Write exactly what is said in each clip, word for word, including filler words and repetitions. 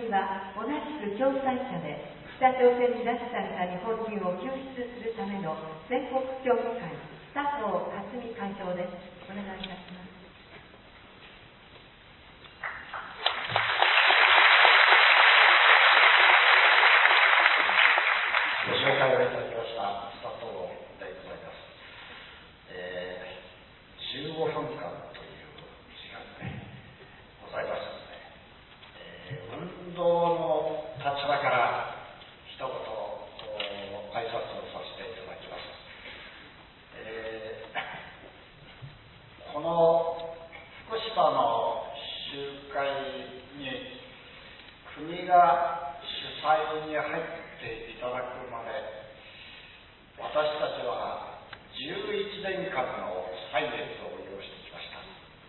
には同じく共産者で北朝鮮に拉致された日本人を救出するための全国協議会佐藤克美会長です。お願いいたします。 ご紹介をいただきました佐藤でございます。えー、じゅうごふんかんという時間でございますので、えー、運動の立場から一言挨拶をさせていただきます。えー、この福島の集会に国が主催に入っていただくまで、私たちはじゅういちねんかんの歳月を要してきました。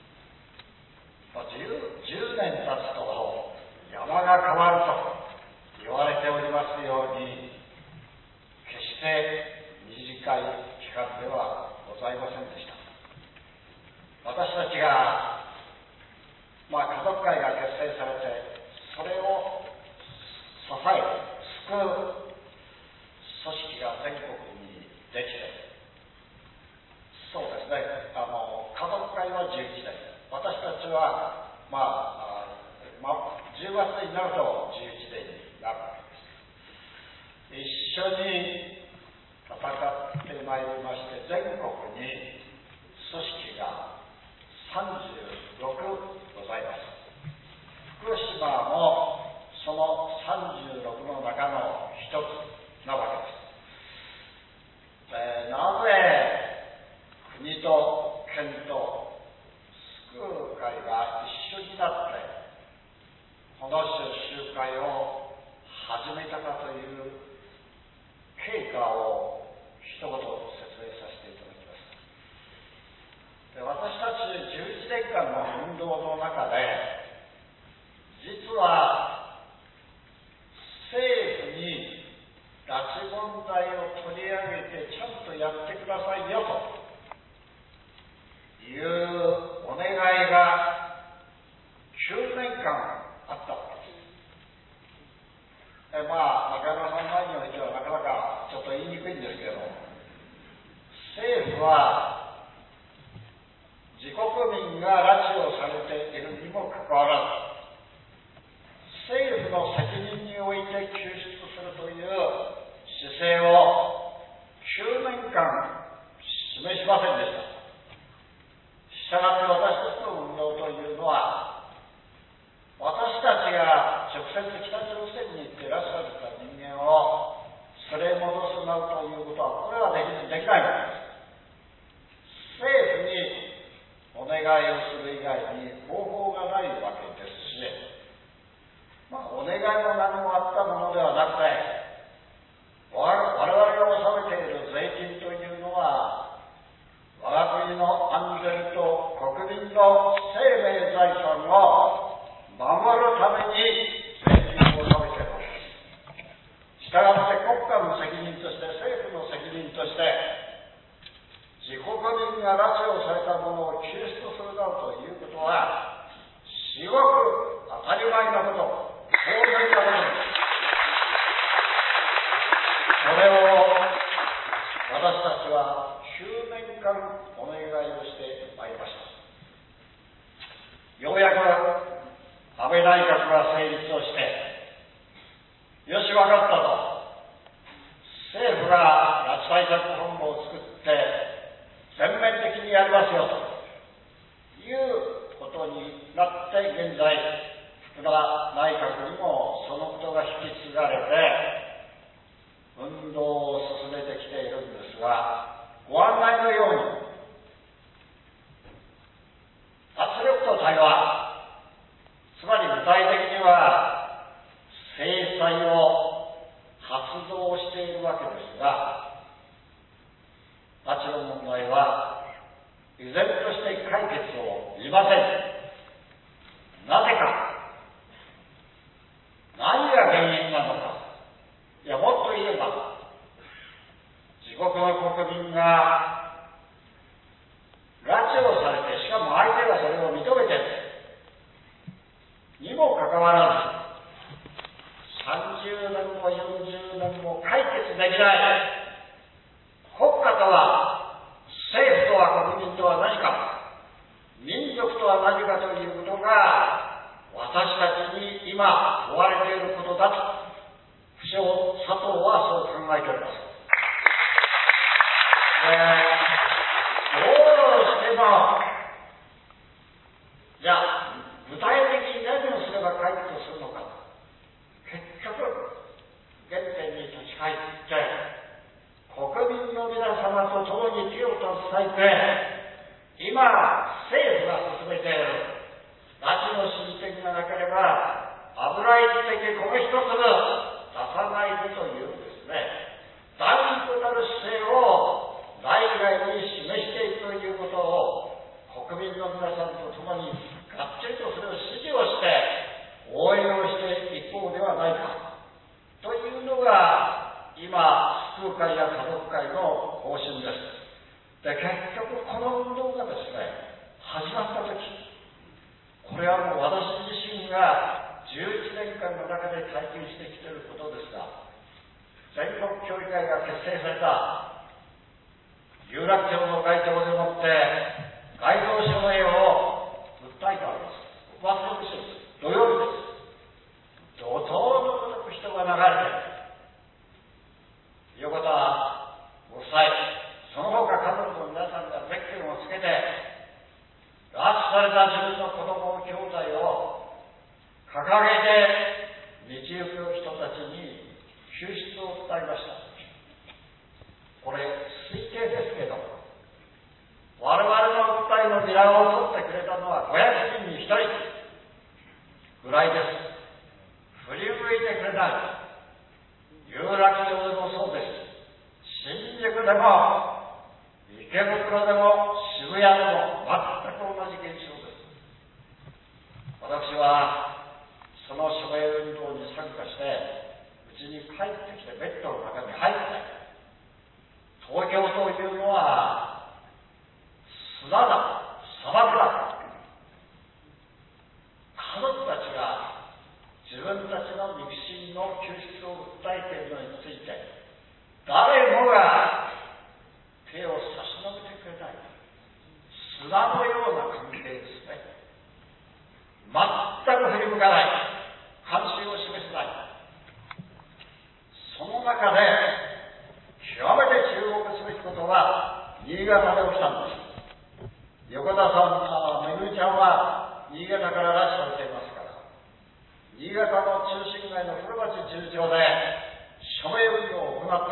じゅうねん経つと山が変わると言われておりますように、決して短い期間ではございませんでした。私たちが、まあ、家族会が結成されて、それを支え救う組織が全国にできて、そうですね、あの家族会はじゅういちねん、私たちは、まあまあ、じゅうがつになるとじゅういちねんになるわけです。一緒に戦ってまいりまして、全国に組織がさんじゅうろくございます。福島もそのさんじゅうろくの中の一つなわけです。えー、なぜ国と県と救う会が一緒になってこの集会を始めたかという経過を一言説明させていただきます。で、私たちじゅういちねんかんの運動の中で、実は政府に拉致問題を取り上げてちゃんとやってくださいよというお願いがきゅうねんかんあったわけです。えまあ中山さん前においてはなかなかちょっと言いにくいんですけど、政府は自国民が拉致をされているにもかかわらず、政府の責任において救出するという姿勢をきゅうねんかん示しませんでした。したがって私たちの運動というのは、私たちが直接北朝鮮に行って拉致された人間を連れ戻すなということは、これはでき、できないわけです。政府にお願いをする以外に方法がないわけですし、まあ、お願いも何もあったものではなくて、我々が納めている税金というのは、我が国の安全と国民の生命財産を守るために税金を納めているわけです。したがって国家の責任として、政府の責任として、自国民が拉致をされたものを救出するなどということは、至極当たり前のこと、当然なことです。それを私たちはきゅうねんかんお願いをしてまいりました。ようやく安倍内閣が成立をして、よし分かったと、政府が拉致対策本部を作って全面的にやりますよということになって、現在福田内閣にもそのことが引き継がれて運動を進めてきているんですが、ご案内のように圧力と対話、つまり具体的には制裁を発動しているわけですが、拉致の問題は依然として解決を得ません。なぜか、何が原因なのか。いや、もっと言えば、自国の国民が拉致をされて、しかも相手がそれを認めているにもかかわらず、 時代、国家とは、政府とは国民とは何か、民族とは何かということが、私たちに今問われていることだと、不肖佐藤はそう考えております。えー、どうしても、じゃあ、具体的に何をすれば解決するのか。結局、原点に立ち返って、国民の皆様と共に手を携えて、今、政府が進めている、拉致の進展がなければ、油一滴米一粒出さないでというですね、断固たる姿勢を内外に示していくということを、国民の皆さんと共にがっちりとそれを支持をして応援をしていこうではないかというのが今救う会や家族会の方針です。で、結局この運動がですね始まった時、これはもう私自身がじゅういちねんかんの中で体験してきていることですが、全国協議会が結成された有楽町の会長でもって街頭署名を訴えております。忘れてしまう。土曜日です。怒涛のごとく人が流れて、横田ご夫妻、その他家族の皆さんがゼッケンをつけて、拉致された自分の子供、兄弟を掲げて、道行く人たちに救出を訴えました。これ、推計ですけど、我々の訴えのビラを取ってくれたのはごひゃくにんにひとりぐらいです。振り向いてくれない。有楽町でもそうです。新宿でも、池袋でも、渋谷でも、全く同じ現象です。私は、その署名運動に参加して、うちに帰ってきて、ベッドの中に入って、東京というのは、砂だ、砂漠だ。家族たちが自分たちの肉親の救出を訴えているのについて、誰もが手を差し伸べてくれない。砂のような関係ですね。全く振り向かない。関心を示せない。その中で、極めて注目すべきことは、新潟で起きたんです。横田さん、めぐみちゃんは新潟から拉致されていますから、新潟の中心街の古町十条で署名運動を行った。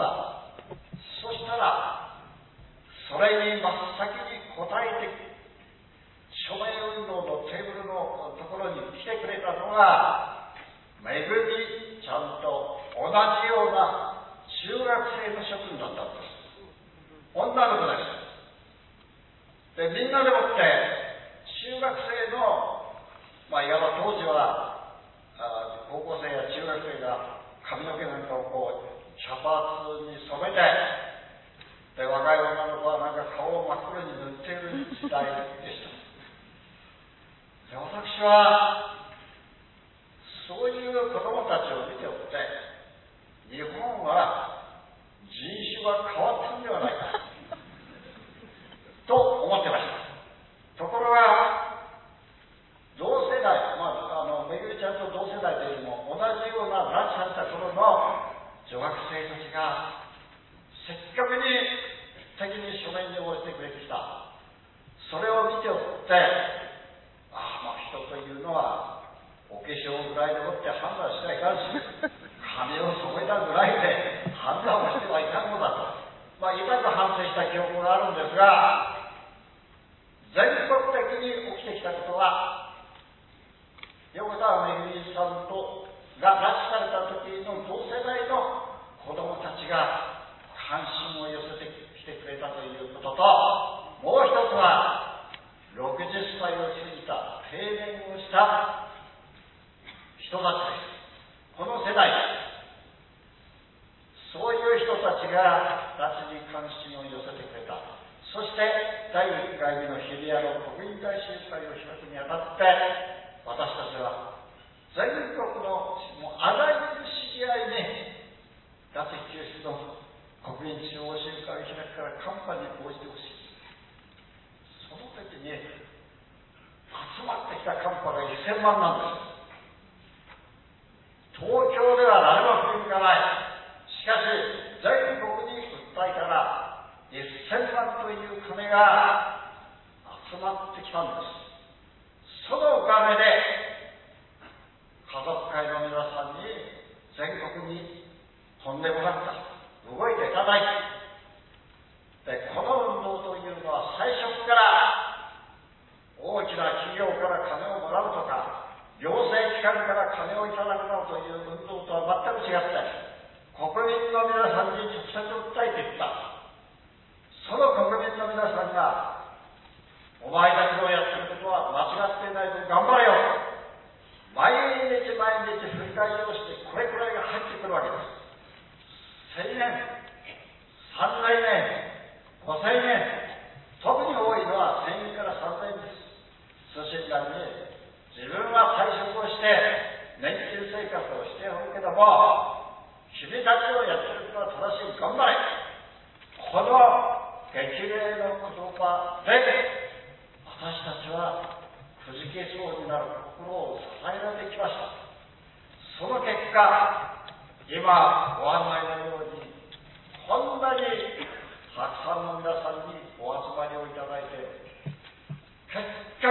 そしたら、それに真っ先に応えて、署名運動のテーブルのところに来てくれたのが、めぐみちゃんと同じような中学生の諸君だったんです。女の子です。で、みんなでもって、中学生の、まあ、いわば当時は、あ高校生や中学生が髪の毛なんかをこう、茶髪に染めて、で、若い女の子はなんか顔を真っ黒に塗っている時代でした。で、私は、そういう子供たちを見ておって、日本は人種が変わったんではないか。と思ってました。ところが、同世代、まあ、あの、めぐみちゃんと同世代というよりも、同じような拉致された頃の女学生たちが、積極的に書面に応じてくれてきた。それを見ておって、ああ、まあ、人というのは、お化粧ぐらいでもって判断してはいかんし、髪を染めたぐらいで判断をしてはいかんのだと。まあ、痛く反省した記憶があるんですが、全国的に起きてきたことは、横田めぐみさんとが拉致された時の同世代の子供たちが関心を寄せてきてくれたということと、もう一つはろくじゅっさいを過ぎた定年をした人たちです。この世代、そういう人たちが拉致に関心を寄せてくれた。そしてだいいっかいめの日比谷の国民大集会を開くにあたって、私たちは全国のもうあらゆる知り合いに拉致救出の国民中央集会開きからカンパに応じてほしい。その時に集まってきたカンパがせんまんなんです。東京では誰も振り向かない。しかし全国に訴えたらせんまんという金が集まってきたんです。そのおかげで家族会の皆さんに全国にとんでもなく動いていただいて、でこの運動というのは最初から大きな企業から金をもらうとか行政機関から金をいただくなどという運動とは全く違って国民の皆さんに直接訴えていった。その国民の皆さんがお前たちのやってることは間違っていないと頑張れよ、毎日毎日振り返りをしてこれくらいが入ってくるわけです。せんえん、さんぜんえん、ごせんえん、特に多いのはせんえんからさんぜんえんです。通信団に自分は退職をして年金生活をしておるけども君たちのやってることは正しい、頑張れ、この激励の言葉で私たちはくじけそうになる心を支えられてきました。その結果今ご案内のようにこんなにたくさんの皆さんにお集まりをいただいて、結局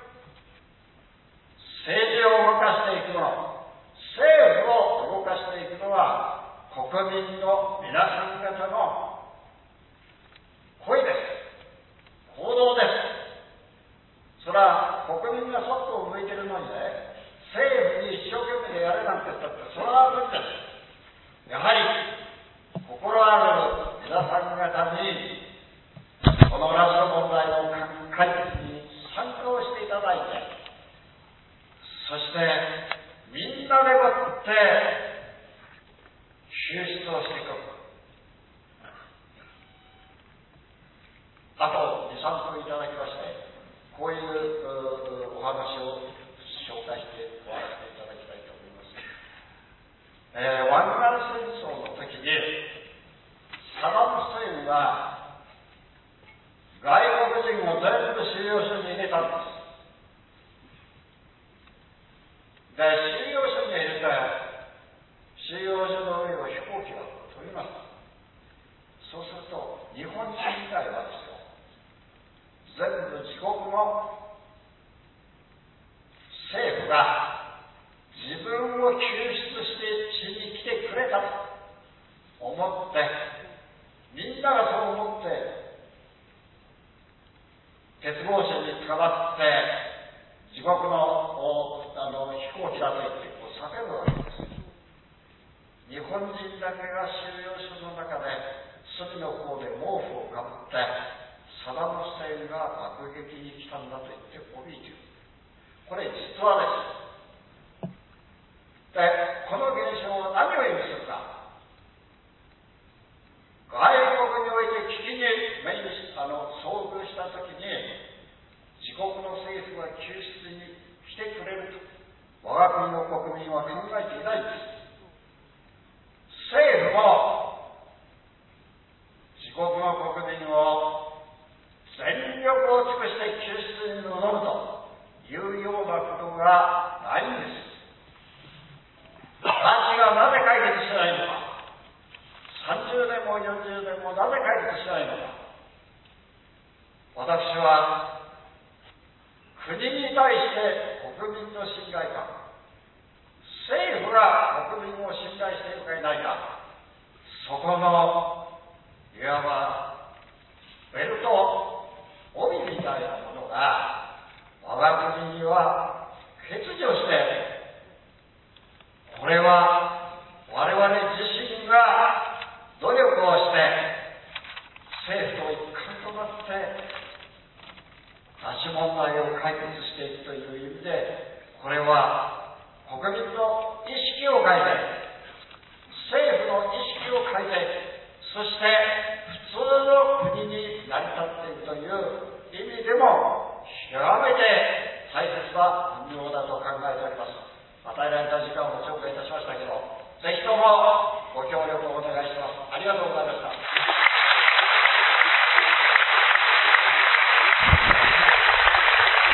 政治を動かしていくの、政府を動かしていくのは国民の皆さん方の声です、行動です。それは国民がそっと向いてるのにね、政府に一生懸命やれなんて言ったってそれは無理です。やはり心ある皆さん方にこの拉致の問題の解決に参加をしていただいて、そしてみんなでもって救出をしていく。あとに、さんぷんいただきまして、こういうお話を紹介して終わらせていただきたいと思います。えー、湾岸戦争の時にサダム・フセインは外国人を全部収容所に入れたんです。で、収容所に入れて、収容所の上を飛行機が飛びます。そうすると、日本人以外はですよ、全部自国の政府が自分を救出してしに来てくれたと思って、みんながそう思って、鉄格子に捕まって、自国のあの飛行機だと言ってこう叫ぶわけです。日本人だけが収容所の中で隅の方で毛布をかぶってサダム・フセインが爆撃に来たんだと言って怯えている。これ実話です。で、この現象は何を意味するか。外国において危機に目にあの遭遇したときに自国の政府が救出に来てくれると我が国の国民は考えていないんです。政府も自国の国民を全力を尽くして救出に臨むというようなことがないんです。拉致がなぜ解決しないのか、さんじゅうねんもよんじゅうねんもなぜ解決しないのか。私は国に対して国民の信頼感、政府が国民を信頼しているかいないか、そこのいわばベルト帯みたいなものが我が国には欠如して、これは我々自身が努力をして政府と一環となって拉致問題を解決していくという意味で、これは国民の意識を変えて、政府の意識を変えて、そして普通の国に成り立っているという意味でも極めて大切な運動だと考えております。与えられた時間をご紹介いたしましたけど、ぜひとも